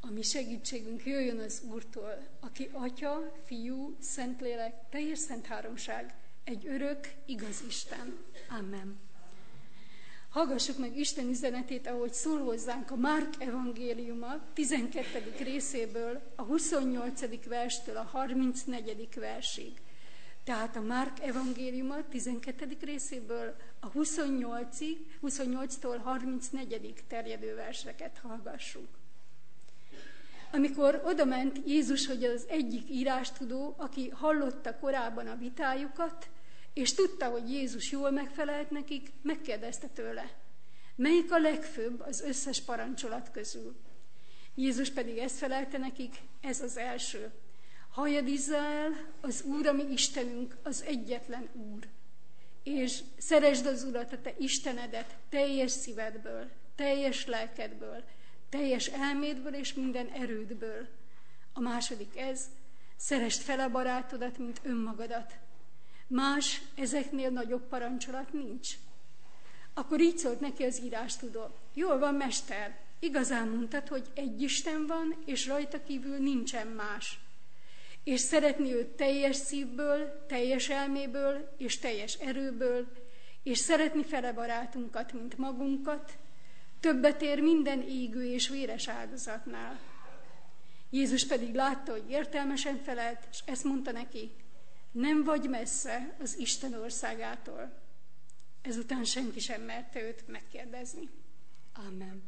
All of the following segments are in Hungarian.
A mi segítségünk jöjjön az Úrtól, aki Atya, Fiú, Szentlélek, teljes szent háromság, egy örök, igaz Isten. Amen. Hallgassuk meg Isten üzenetét, ahogy szól hozzánk a Márk evangéliuma 12. részéből, a 28. verstől a 34. versig. Tehát a Márk evangéliuma 12. részéből a 28-tól 34. terjedő verseket hallgassuk. Amikor odament Jézus, hogy az egyik írástudó, aki hallotta korábban a vitájukat, és tudta, hogy Jézus jól megfelelt nekik, megkérdezte tőle, melyik a legfőbb az összes parancsolat közül. Jézus pedig ezt felelte nekik, ez az első. Halljad Izrael, az Úr, a mi Istenünk, az egyetlen Úr. És szeresd az Urat, a te Istenedet teljes szívedből, teljes lelkedből, teljes elmédből és minden erődből. A második ez, szeresd fel a barátodat, mint önmagadat. Más, ezeknél nagyobb parancsolat nincs. Akkor így szólt neki az írástudó. Jól van, mester, igazán mondtad, hogy egy Isten van, és rajta kívül nincsen más. És szeretni őt teljes szívből, teljes elméből és teljes erőből, és szeretni fele barátunkat, mint magunkat, többet ér minden égő és véres áldozatnál. Jézus pedig látta, hogy értelmesen felelt, és ezt mondta neki, nem vagy messze az Isten országától. Ezután senki sem merte őt megkérdezni. Amen.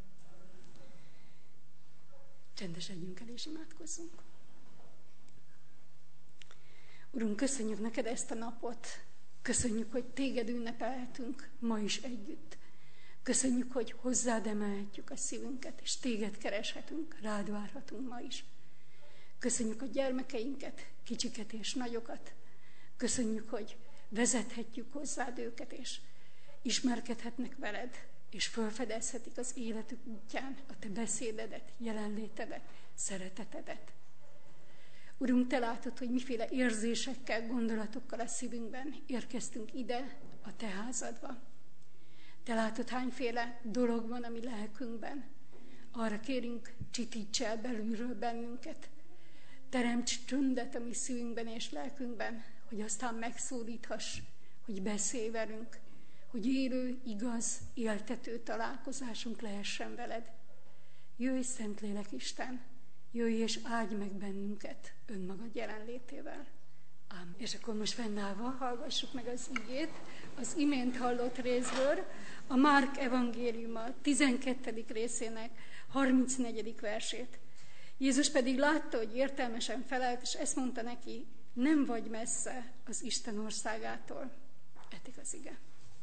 Csendesedjünk el és imádkozzunk. Urunk, köszönjük neked ezt a napot. Köszönjük, hogy téged ünnepelhetünk ma is együtt. Köszönjük, hogy hozzád emelhetjük a szívünket, és téged kereshetünk, rád várhatunk ma is. Köszönjük a gyermekeinket, kicsiket és nagyokat. Köszönjük, hogy vezethetjük hozzád őket, és ismerkedhetnek veled, és felfedezhetik az életük útján a te beszédedet, jelenlétedet, szeretetedet. Urunk, te látod, hogy miféle érzésekkel, gondolatokkal a szívünkben érkeztünk ide, a te házadba. Te látod, hányféle dolog van a mi lelkünkben. Arra kérünk, csitíts el belülről bennünket. Teremts csöndet a mi szívünkben és lelkünkben, hogy aztán megszólíthass, hogy beszélj velünk, hogy élő, igaz, éltető találkozásunk lehessen veled. Jöjj, Szentlélek Isten, jöjj és áldj meg bennünket önmagad jelenlétével. Ám. És akkor most fennállva hallgassuk meg az igét, az imént hallott részből, a Márk evangéliuma 12. részének 34. versét. Jézus pedig látta, hogy értelmesen felelt, és ezt mondta neki, nem vagy messze az Isten országától. Eddig az ige.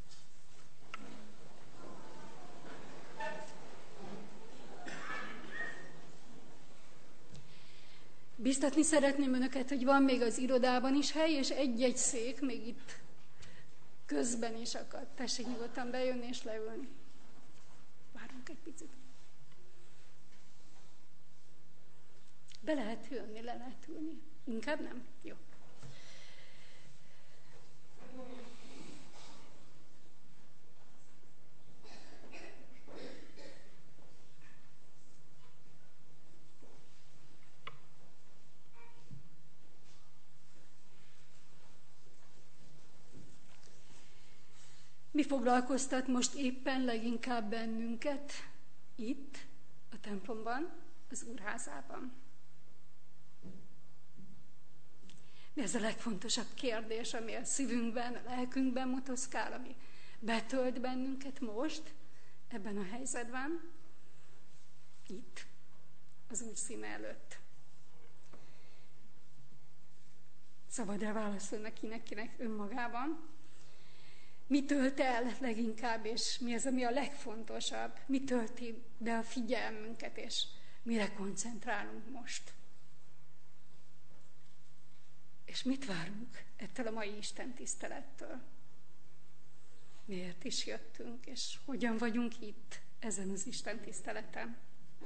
Biztatni szeretném önöket, hogy van még az irodában is hely, és egy-egy szék még itt közben is akad. Tessék nyugodtan bejönni és leülni. Várunk egy picit. Be lehet jönni, le lehet ülni. Inkább nem? Jó. Mi foglalkoztat most éppen leginkább bennünket itt, a templomban, az Úrházában? Mi ez a legfontosabb kérdés, ami a szívünkben, a lelkünkben motoszkál, ami betölt bennünket most, ebben a helyzetben, itt, az Úr színe előtt? Szabad elválaszolni kinek önmagában. Mi tölt el leginkább, és mi az, ami a legfontosabb? Mi tölti be a figyelmünket, és mire koncentrálunk most? És mit várunk ettől a mai Isten tisztelettől? Miért is jöttünk, és hogyan vagyunk itt ezen az Isten tiszteleten?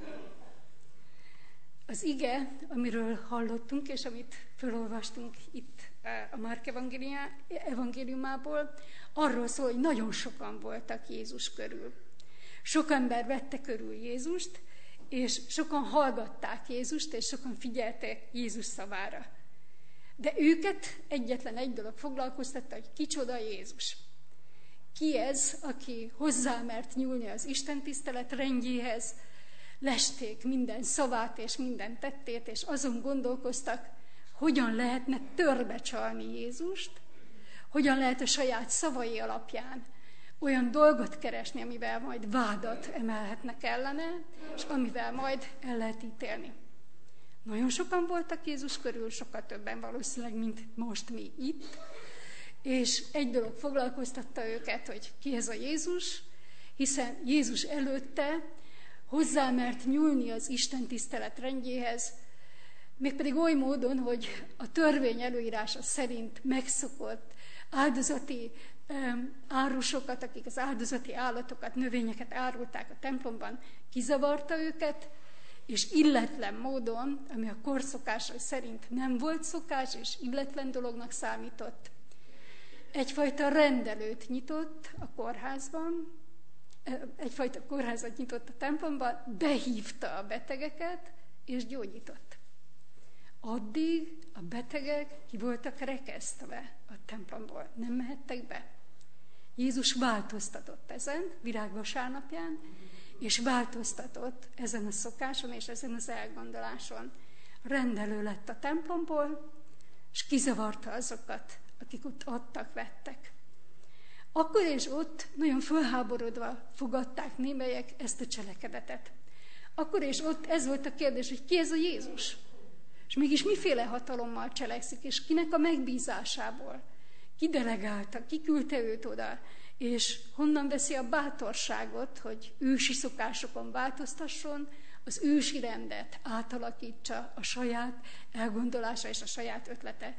Az ige, amiről hallottunk, és amit felolvastunk itt a Márk evangéliumából, arról szól, hogy nagyon sokan voltak Jézus körül. Sok ember vette körül Jézust, és sokan hallgatták Jézust, és sokan figyeltek Jézus szavára. De őket egyetlen egy dolog foglalkoztatta, hogy kicsoda Jézus. Ki ez, aki hozzá mert nyúlni az istentisztelet rendjéhez, lesték minden szavát és minden tettét, és azon gondolkoztak, hogyan lehetne törbecsalni Jézust, hogyan lehet a saját szavai alapján olyan dolgot keresni, amivel majd vádat emelhetnek ellene, és amivel majd el lehet ítélni. Nagyon sokan voltak Jézus körül, sokkal többen valószínűleg, mint most mi itt, és egy dolog foglalkoztatta őket, hogy ki ez a Jézus, hiszen Jézus előtte hozzá mert nyúlni az Isten tisztelet rendjéhez, mégpedig oly módon, hogy a törvény előírása szerint megszokott áldozati árusokat, akik az áldozati állatokat, növényeket árulták a templomban, kizavarta őket, és illetlen módon, ami a korszokása szerint nem volt szokás, és illetlen dolognak számított, egyfajta rendelőt nyitott a kórházban, egyfajta kórházat nyitott a templomban, behívta a betegeket, és addig a betegek ki voltak rekesztve a templomból, nem mehettek be. Jézus változtatott ezen, virágvasárnapján, és változtatott ezen a szokáson és ezen az elgondoláson. Rendelő lett a templomból, és kizavarta azokat, akik ott adtak, vettek. Akkor és ott nagyon fölháborodva fogadták némelyek ezt a cselekedetet. Akkor és ott ez volt a kérdés, hogy ki ez a Jézus? És mégis miféle hatalommal cselekszik, és kinek a megbízásából? Ki delegálta, ki küldte őt oda, és honnan veszi a bátorságot, hogy ősi szokásokon változtasson, az ősi rendet átalakítsa a saját elgondolása és a saját ötlete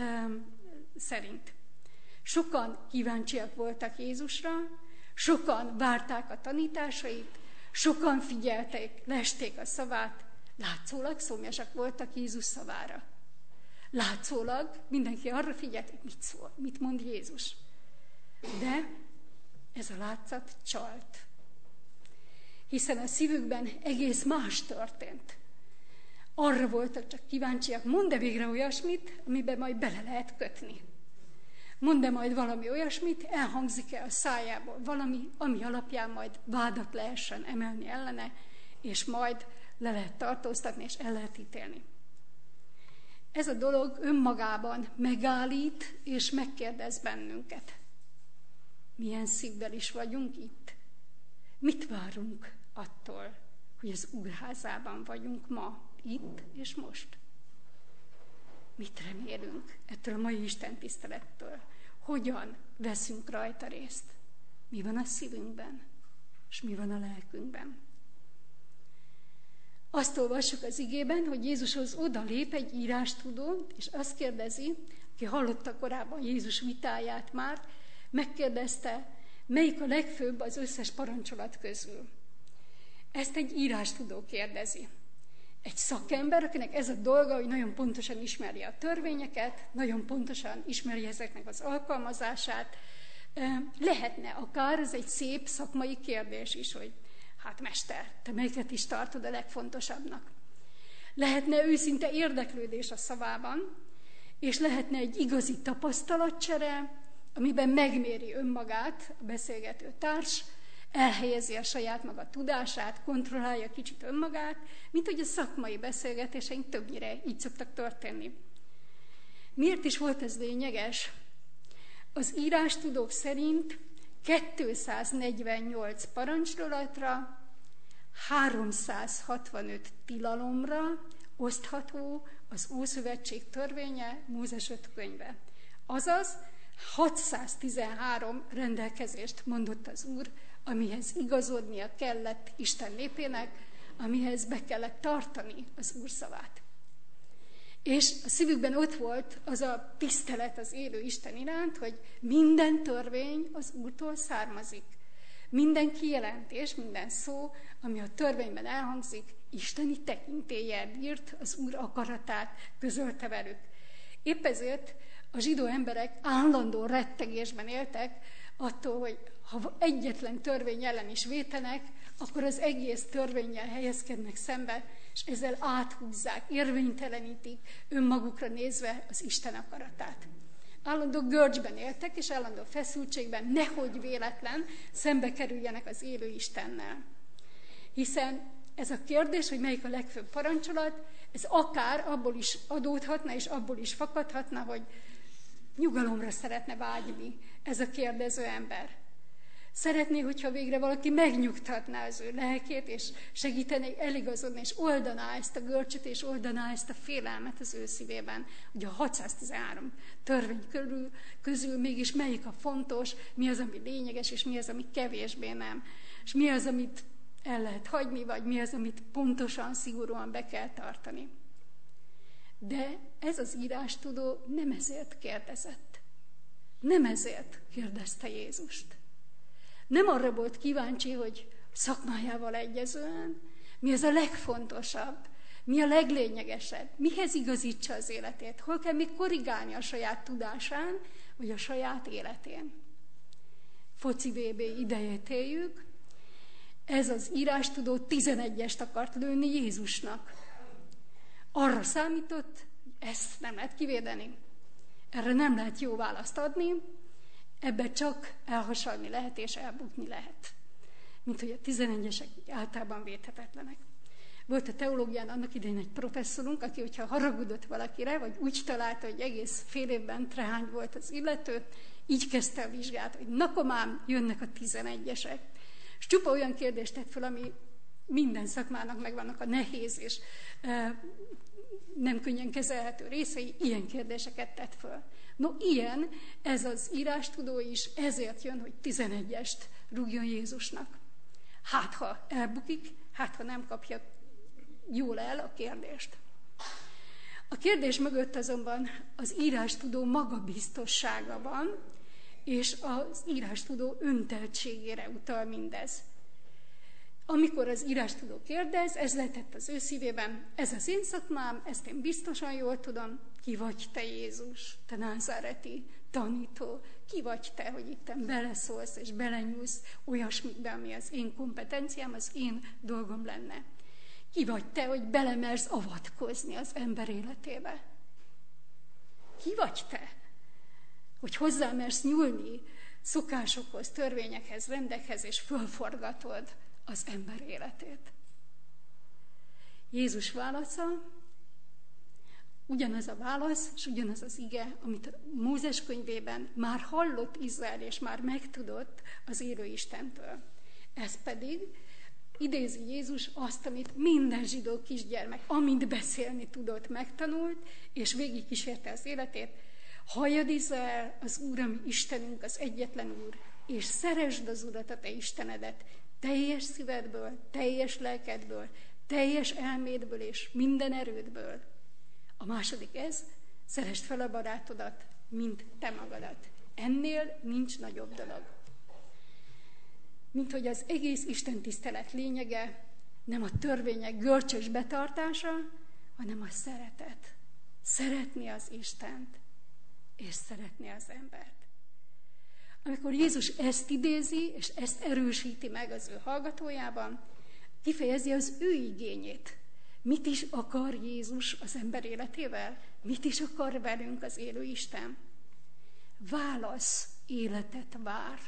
szerint. Sokan kíváncsiak voltak Jézusra, sokan várták a tanításait, sokan figyelték, lesték a szavát, látszólag szomjasak voltak Jézus szavára. Látszólag mindenki arra figyelt, hogy mit szól, mit mond Jézus. De ez a látszat csalt. Hiszen a szívükben egész más történt. Arra voltak csak kíváncsiak, mondd-e végre olyasmit, amiben majd bele lehet kötni. Mondd-e majd valami olyasmit, elhangzik-e a szájából valami, ami alapján majd vádat lehessen emelni ellene, és majd le lehet tartóztatni, és el lehet ítélni. Ez a dolog önmagában megállít, és megkérdez bennünket. Milyen szívvel is vagyunk itt? Mit várunk attól, hogy az Úrházában vagyunk ma, itt és most? Mit remélünk ettől a mai Isten tisztelettől? Hogyan veszünk rajta részt? Mi van a szívünkben, és mi van a lelkünkben? Azt olvassuk az igében, hogy Jézushoz odalép egy írástudó, és azt kérdezi, aki hallotta korábban Jézus vitáját már, megkérdezte, melyik a legfőbb az összes parancsolat közül. Ezt egy írástudó kérdezi. Egy szakember, akinek ez a dolga, hogy nagyon pontosan ismeri a törvényeket, nagyon pontosan ismeri ezeknek az alkalmazását. Lehetne akár, ez egy szép szakmai kérdés is, hogy hát mester, te melyiket is tartod a legfontosabbnak. Lehetne őszinte érdeklődés a szavában, és lehetne egy igazi tapasztalatcsere, amiben megméri önmagát a beszélgető társ, elhelyezi a saját maga tudását, kontrollálja kicsit önmagát, mint hogy a szakmai beszélgetéseink többnyire így szoktak történni. Miért is volt ez lényeges? Az írástudók szerint 248 parancsolatra, 365 tilalomra osztható az Ószövetség törvénye, Mózes 5 könyve. Azaz 613 rendelkezést mondott az Úr, amihez igazodnia kellett Isten népének, amihez be kellett tartani az Úr szavát. És a szívükben ott volt az a tisztelet az élő Isten iránt, hogy minden törvény az Úrtól származik. Minden kijelentés, minden szó, ami a törvényben elhangzik, isteni tekintéllyel bírt, az Úr akaratát közölte velük. Épp ezért a zsidó emberek állandó rettegésben éltek attól, hogy ha egyetlen törvény ellen is vétenek, akkor az egész törvénnyel helyezkednek szembe, és ezzel áthúzzák, érvénytelenítik önmagukra nézve az Isten akaratát. Állandó görcsben éltek, és állandó feszültségben, nehogy véletlen szembe kerüljenek az élő Istennel. Hiszen ez a kérdés, hogy melyik a legfőbb parancsolat, ez akár abból is adódhatna, és abból is fakadhatna, hogy nyugalomra szeretne vágyni ez a kérdező ember. Szeretné, hogyha végre valaki megnyugtatná az ő lelkét, és segítené eligazodni, és oldaná ezt a görcsöt, és oldaná ezt a félelmet az ő szívében. Ugye a 613 törvény közül mégis melyik a fontos, mi az, ami lényeges, és mi az, ami kevésbé nem. És mi az, amit el lehet hagyni, vagy mi az, amit pontosan, szigorúan be kell tartani. De ez az írástudó nem ezért kérdezett. Nem ezért kérdezte Jézust. Nem arra volt kíváncsi, hogy szakmájával egyezően, mi az a legfontosabb, mi a leglényegesebb, mihez igazítsa az életét, hol kell még korrigálni a saját tudásán, vagy a saját életén. Foci VB idejét éljük, ez az írástudó 11-est akart lőni Jézusnak. Arra számított, hogy ezt nem lehet kivédeni. Erre nem lehet jó választ adni, ebbe csak elhasalni lehet és elbukni lehet. Mint hogy a 11-esek általában védhetetlenek. Volt a teológián annak idején egy professzorunk, aki, hogyha haragudott valakire, vagy úgy találta, hogy egész fél évben trehány volt az illető, így kezdte a vizsgát, hogy na komám, jönnek a 11-esek. És csupa olyan kérdést tett fel, ami minden szakmának megvannak a nehéz és nem könnyen kezelhető részei, ilyen kérdéseket tett föl. No, ilyen ez az írástudó is, ezért jön, hogy 11-est rúgjon Jézusnak. Hát, ha elbukik, hát, ha nem kapja jól el a kérdést. A kérdés mögött azonban az írástudó magabiztossága van, és az írástudó önteltségére utal mindez. Amikor az írástudó kérdez, ez lehetett az ő szívében, ez az én szakmám, ezt én biztosan jól tudom, ki vagy te Jézus, te názáreti tanító, ki vagy te, hogy itten beleszólsz és belenyúlsz olyasmikbe, ami az én kompetenciám, az én dolgom lenne. Ki vagy te, hogy belemersz avatkozni az ember életébe? Ki vagy te, hogy hozzámersz nyúlni szokásokhoz, törvényekhez, rendekhez, és fölforgatod az ember életét? Jézus válasza ugyanaz a válasz, és ugyanaz az ige, amit a Mózes könyvében már hallott Izrael, és már megtudott az élő Istentől. Ez pedig idézi Jézus azt, amit minden zsidó kisgyermek, amint beszélni tudott, megtanult, és végigkísérte az életét. Halljad Izrael, az Úr, ami Istenünk, az egyetlen Úr, és szeresd az Urat, a te Istenedet, teljes szívedből, teljes lelkedből, teljes elmédből és minden erődből. A második ez, szeresd fel a barátodat, mint te magadat. Ennél nincs nagyobb dolog. Mint hogy az egész Isten tisztelet lényege nem a törvények görcsös betartása, hanem a szeretet. Szeretni az Istent, és szeretni az embert. Amikor Jézus ezt idézi, és ezt erősíti meg az ő hallgatójában, kifejezi az ő igényét. Mit is akar Jézus az ember életével? Mit is akar velünk az élő Isten? Válasz életet vár.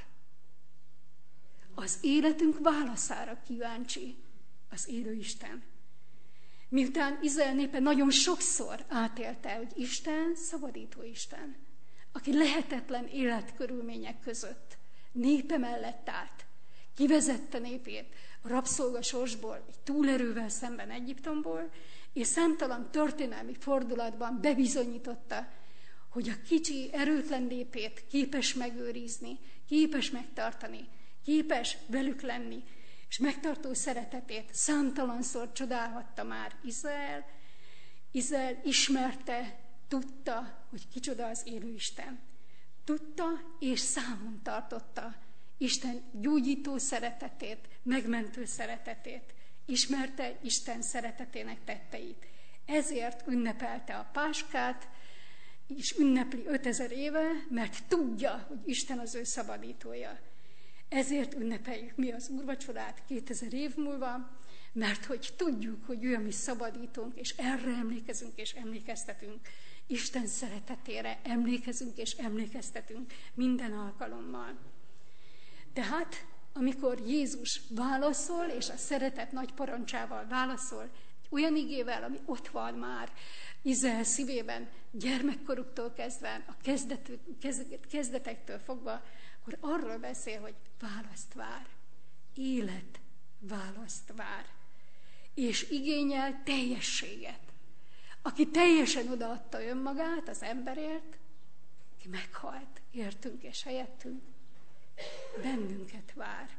Az életünk válaszára kíváncsi az élő Isten. Miután Izrael népe nagyon sokszor átélte, hogy Isten szabadító Isten, aki lehetetlen életkörülmények között népe mellett állt, kivezette népét a rabszolgasorsból, egy túlerővel szemben Egyiptomból, és számtalan történelmi fordulatban bebizonyította, hogy a kicsi, erőtlen népét képes megőrizni, képes megtartani, képes velük lenni, és megtartó szeretetét számtalanszor csodálhatta már Izrael. Izrael ismerte, tudta, hogy kicsoda az élő Isten. Tudta és számon tartotta Isten gyógyító szeretetét, megmentő szeretetét. Ismerte Isten szeretetének tetteit. Ezért ünnepelte a Páskát, és ünnepli 5000 éve, mert tudja, hogy Isten az ő szabadítója. Ezért ünnepeljük mi az úrvacsorát 2000 év múlva, mert hogy tudjuk, hogy ő a mi szabadítónk, és erre emlékezünk és emlékeztetünk. Isten szeretetére emlékezünk és emlékeztetünk minden alkalommal. Tehát, amikor Jézus válaszol, és a szeretet nagy parancsával válaszol, egy olyan igével, ami ott van már Izrael szívében, gyermekkoruktól kezdve, a kezdetektől fogva, akkor arról beszél, hogy választ vár, élet választ vár, és igényel teljességet. Aki teljesen odaadta önmagát az emberért, ki meghalt, értünk és helyettünk, bennünket vár.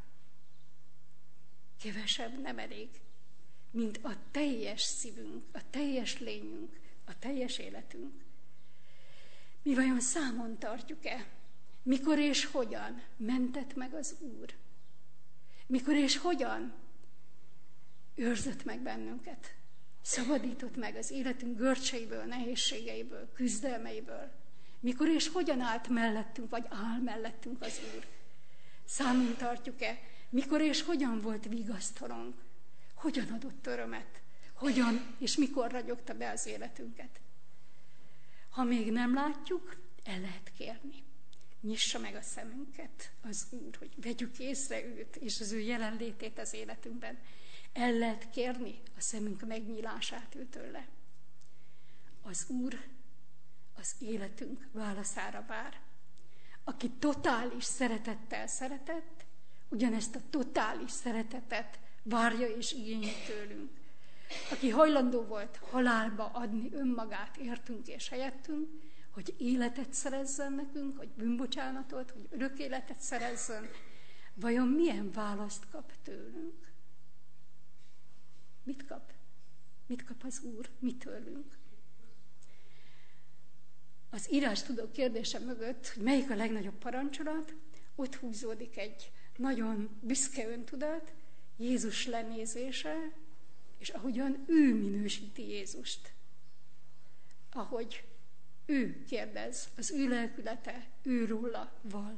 Kevesebb nem elég, mint a teljes szívünk, a teljes lényünk, a teljes életünk. Mi vajon számon tartjuk-e? Mikor és hogyan mentett meg az Úr? Mikor és hogyan őrzött meg bennünket? Szabadított meg az életünk görcseiből, nehézségeiből, küzdelmeiből. Mikor és hogyan állt mellettünk, vagy áll mellettünk az Úr? Számon tartjuk-e? Mikor és hogyan volt vigasztalónk? Hogyan adott örömet? Hogyan és mikor ragyogta be az életünket? Ha még nem látjuk, el lehet kérni. Nyissa meg a szemünket az Úr, hogy vegyük észre őt és az ő jelenlétét az életünkben. El lehet kérni a szemünk megnyílását őtőle. Az Úr az életünk válaszára vár. Aki totális szeretettel szeretett, ugyanezt a totális szeretetet várja és igényli tőlünk. Aki hajlandó volt halálba adni önmagát értünk és helyettünk, hogy életet szerezzen nekünk, hogy bűnbocsánatot, hogy örök életet szerezzen, vajon milyen választ kap tőlünk? Mit kap? Mit kap az Úr? Mit tőlünk? Az írástudó kérdése mögött, hogy melyik a legnagyobb parancsolat, ott húzódik egy nagyon büszke öntudat, Jézus lenézése, és ahogyan ő minősíti Jézust. Ahogy ő kérdez, az ő lelkülete, ő róla vall.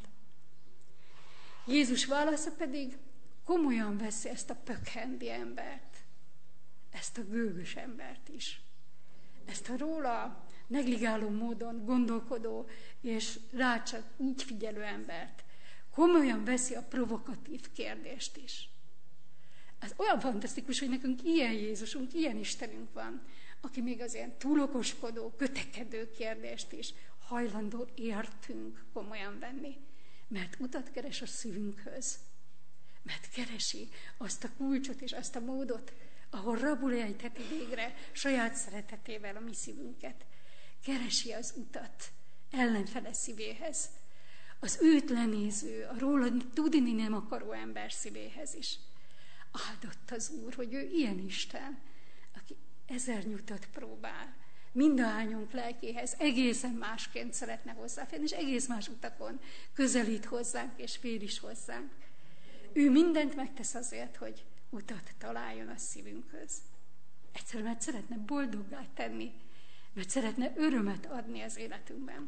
Jézus válasza pedig komolyan veszi ezt a pökhendi embert, ezt a gőgös embert is. Ezt a róla negligáló módon gondolkodó és rá csak így figyelő embert. Komolyan veszi a provokatív kérdést is. Ez olyan fantasztikus, hogy nekünk ilyen Jézusunk, ilyen Istenünk van, aki még az ilyen túlokoskodó, kötekedő kérdést is hajlandó értünk komolyan venni. Mert utat keres a szívünkhöz. Mert keresi azt a kulcsot és azt a módot, ahol rabul ejtheti végre saját szeretetével a mi szívünket. Keresi az utat ellenfele szívéhez, az őt lenéző, a róla tudni nem akaró ember szívéhez is. Áldott az Úr, hogy ő ilyen Isten, aki 1000 nyutat próbál, mindahányunk lelkéhez egészen másként szeretne hozzáférni, és egész más utakon közelít hozzánk, és fér is hozzánk. Ő mindent megtesz azért, hogy utat találjon a szívünkhöz. Egyszerűen, mert szeretne boldoggá tenni, mert szeretne örömet adni az életünkben.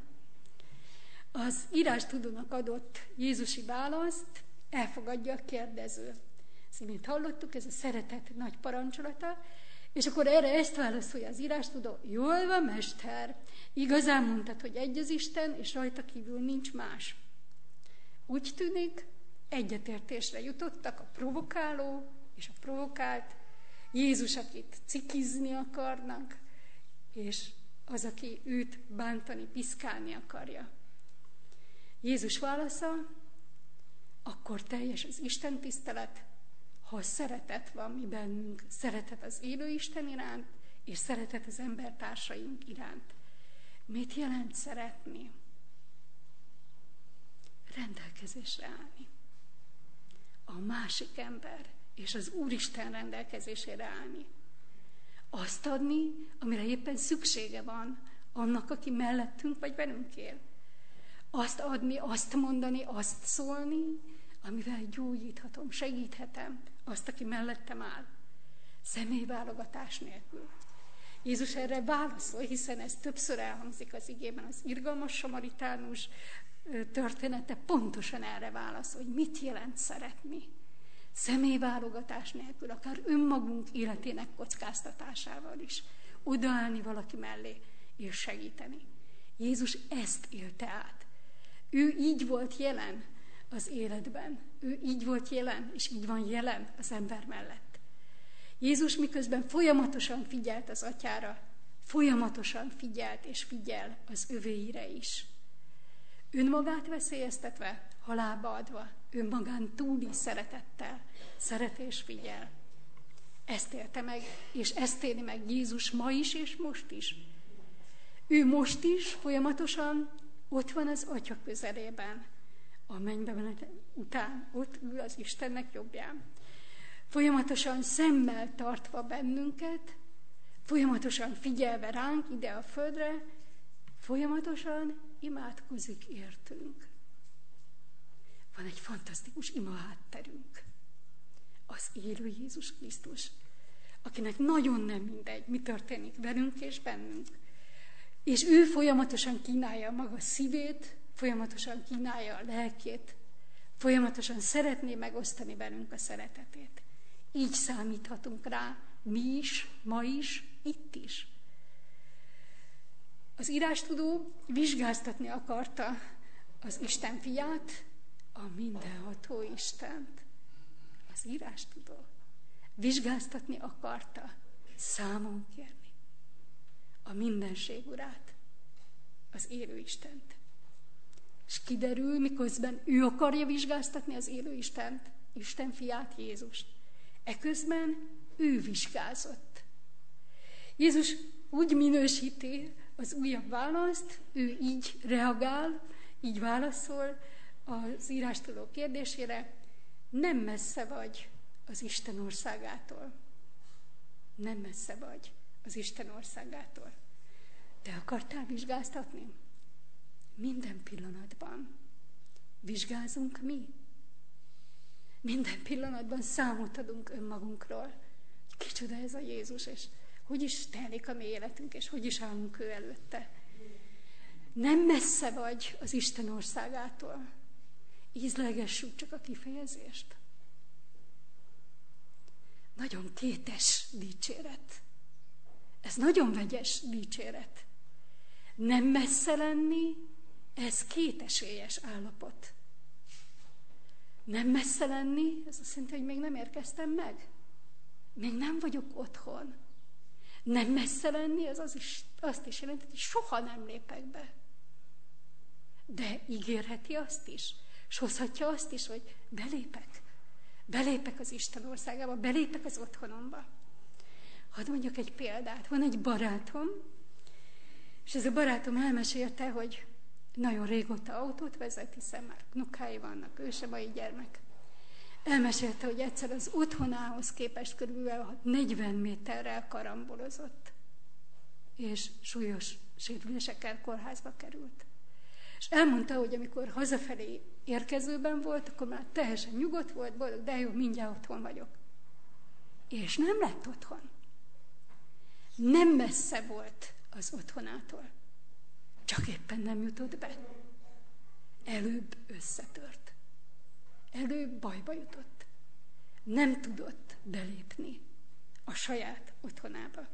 Az írástudónak adott Jézusi választ elfogadja a kérdező. Mint hallottuk, ez a szeretet nagy parancsolata, és akkor erre ezt válaszolja az írástudó: jól van, mester, igazán mondtad, hogy egy az Isten, és rajta kívül nincs más. Úgy tűnik, egyetértésre jutottak a provokáló és a provokált, Jézus, akit cikizni akarnak, és az, aki őt bántani, piszkálni akarja. Jézus válasza: akkor teljes az Isten tisztelet, ha szeretet van mi bennünk, szeretet az élő Isten iránt, és szeretet az embertársaink iránt. Mit jelent szeretni? Rendelkezésre állni. A másik ember és az Úristen rendelkezésére állni. Azt adni, amire éppen szüksége van annak, aki mellettünk vagy velünk él. Azt adni, azt mondani, azt szólni, amivel gyógyíthatom, segíthetem azt, aki mellettem áll. Személyválogatás nélkül. Jézus erre válaszol, hiszen ez többször elhangzik az igében, az irgalmas samaritánus története pontosan erre válaszol, hogy mit jelent szeretni. Személyválogatás nélkül, akár önmagunk életének kockáztatásával is. Odaállni valaki mellé és segíteni. Jézus ezt élte át. Ő így volt jelen az életben. Ő így volt jelen, és így van jelen az ember mellett. Jézus miközben folyamatosan figyelt az atyára, folyamatosan figyelt és figyel az övéire is. Önmagát veszélyeztetve, halálba adva, önmagán túli szeretettel szeret és figyel. Ezt élte meg, és ezt éli meg Jézus ma is és most is. Ő most is folyamatosan ott van az Atya közelében, a mennybe menet után, ott ül az Istennek jobbján. Folyamatosan szemmel tartva bennünket, folyamatosan figyelve ránk ide a földre, folyamatosan imádkozik értünk. Van egy fantasztikus imahátterünk. Az élő Jézus Krisztus, akinek nagyon nem mindegy, mi történik velünk és bennünk. És ő folyamatosan kínálja a maga szívét, folyamatosan kínálja a lelkét, folyamatosan szeretné megosztani velünk a szeretetét. Így számíthatunk rá, mi is, ma is, itt is. Az írástudó vizsgáztatni akarta az Isten fiát, a mindenható Istent. Az írástudó vizsgáztatni akarta, számon kérni a mindenség urát, az élő Istent. És kiderül, miközben ő akarja vizsgáztatni az élő Istent, Isten fiát, Jézust. Eközben ő vizsgázott. Jézus úgy minősíti az újabb választ, ő így reagál, így válaszol az írástudó kérdésére: nem messze vagy az Isten országától. Nem messze vagy az Isten országától. Te akartál vizsgáztatni? Minden pillanatban vizsgázunk mi. Minden pillanatban számot adunk önmagunkról. Kicsoda ez a Jézus, és hogy is telik a mi életünk, és hogy is állunk ő előtte. Nem messze vagy az Isten országától. Ízlegessük csak a kifejezést. Nagyon kétes dicséret. Ez nagyon vegyes dicséret. Nem messze lenni, ez kétesélyes állapot. Nem messze lenni, ez azt jelenti, hogy még nem érkeztem meg. Még nem vagyok otthon. Nem messze lenni, ez azt is jelenti, hogy soha nem lépek be. De ígérheti azt is, és hozhatja azt is, hogy belépek. Belépek az Isten országába, belépek az otthonomba. Hadd mondjak egy példát. Van egy barátom, és ez a barátom elmesélte, hogy nagyon régóta autót vezet, hiszen már unokái vannak, ő sem mai gyermek. Elmesélte, hogy egyszer az otthonához képest körülbelül 40 méterrel karambolozott, és súlyos sérülésekkel kórházba került. És elmondta, hogy amikor hazafelé érkezőben volt, akkor már teljesen nyugodt volt, boldog, de jó, mindjárt otthon vagyok. És nem lett otthon. Nem messze volt az otthonától. Csak éppen nem jutott be. Előbb összetört. Előbb bajba jutott. Nem tudott belépni a saját otthonába.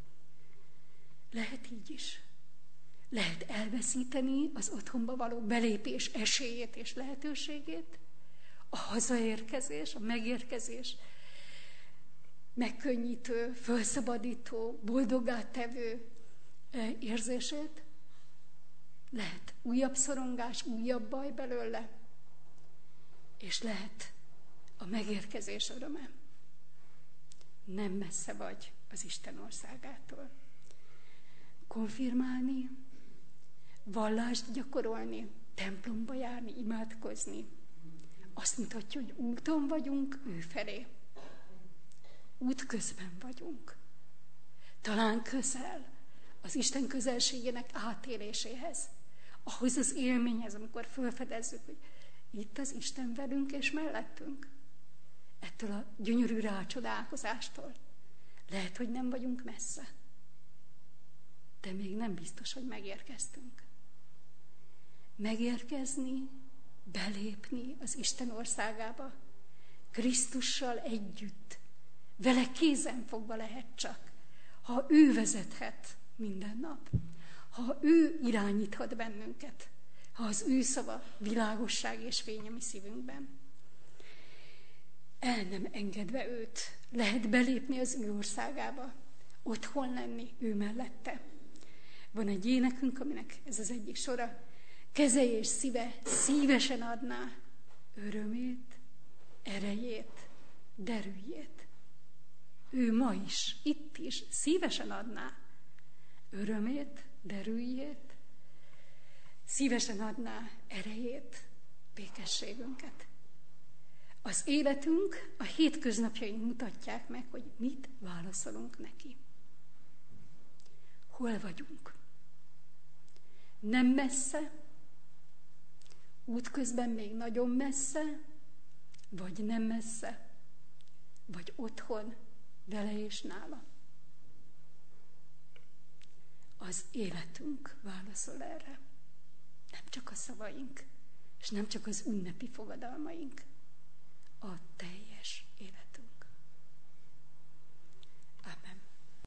Lehet így is. Lehet elveszíteni az otthonba való belépés esélyét és lehetőségét, a hazaérkezés, a megérkezés megkönnyítő, felszabadító, boldoggá tevő érzését. Lehet újabb szorongás, újabb baj belőle, és lehet a megérkezés öröme. Nem messze vagy az Isten országától. Konfirmálni, vallást gyakorolni, templomba járni, imádkozni. Azt mutatja, hogy úton vagyunk ő felé. Útközben vagyunk. Talán közel az Isten közelségének átéléséhez. Ahhoz az élményhez, amikor felfedezzük, hogy itt az Isten velünk és mellettünk. Ettől a gyönyörű rácsodálkozástól. Lehet, hogy nem vagyunk messze. De még nem biztos, hogy megérkeztünk. megérkezni, belépni az Isten országába, Krisztussal együtt, vele kézenfogva lehet csak, ha ő vezethet minden nap, ha ő irányíthat bennünket, ha az ő szava világosság és fény a mi szívünkben. El nem engedve őt, lehet belépni az ő országába, otthon lenni ő mellette. Van egy énekünk, aminek ez az egyik sora, keze és szíve szívesen adná örömét, erejét, derűjét. Ő ma is, itt is szívesen adná örömét, derűjét, szívesen adná erejét, békességünket. Az életünk, a hétköznapjaink mutatják meg, hogy mit válaszolunk neki. Hol vagyunk? Nem messze, útközben még nagyon messze, vagy nem messze, vagy otthon, vele és nála. Az életünk válaszol erre. Nem csak a szavaink, és nem csak az ünnepi fogadalmaink. A teljes